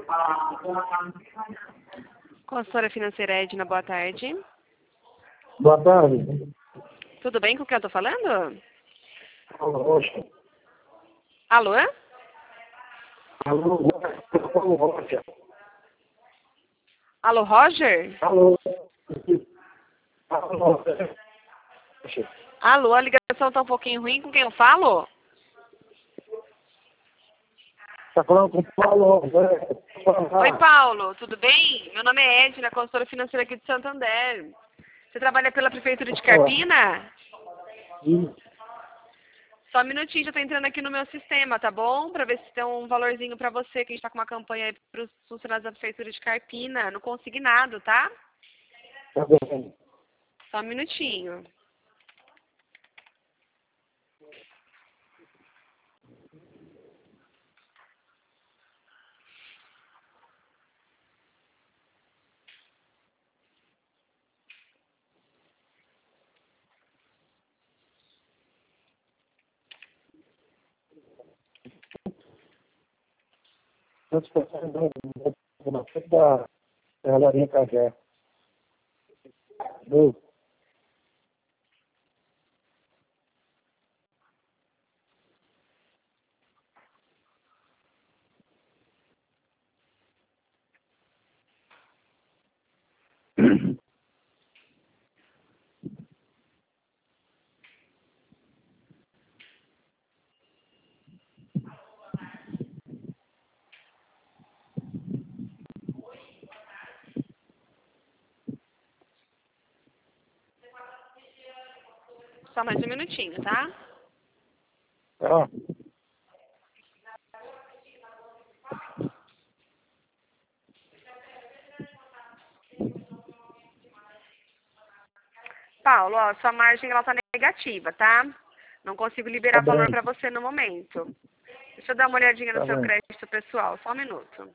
Consultora financeira Edna, boa tarde. Boa tarde. Tudo bem com quem eu tô falando? Alô, Rocha. Alô? Alô, Rocha. Alô, Roger? Alô. Alô. Alô, a ligação tá um pouquinho ruim. Com quem eu falo? Tá falando com o Paulo Roberto. Oi, Paulo. Tudo bem? Meu nome é Edna, consultora financeira aqui de Santander. Você trabalha pela Prefeitura de Carpina? Só um minutinho, já tô entrando aqui no meu sistema, tá bom? Pra ver se tem um valorzinho pra você, que a gente tá com uma campanha aí pros funcionários da Prefeitura de Carpina, no consignado, tá? Tá bem. Só um minutinho. Tantos pessoas na frente da Larinha Cajé. Só mais um minutinho, tá? Tá. Paulo, ó, sua margem ela tá negativa, tá? Não consigo liberar Tá valor bem. pra você no momento. Deixa eu dar uma olhadinha no Tá seu bem. crédito pessoal, só um minuto.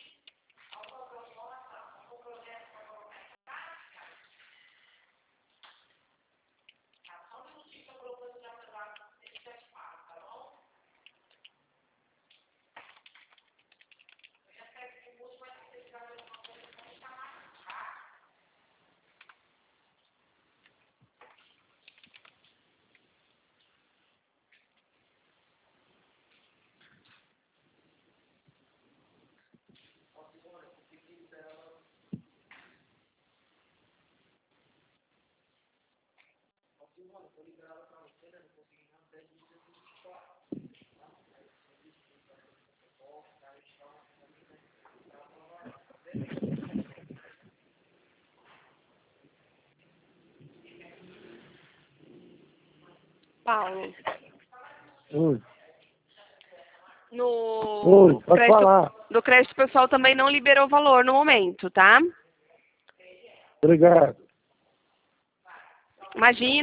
Paulo, Oi. no Pode crédito, falar. do crédito pessoal também não liberou valor no momento, tá? Obrigado. Imagina.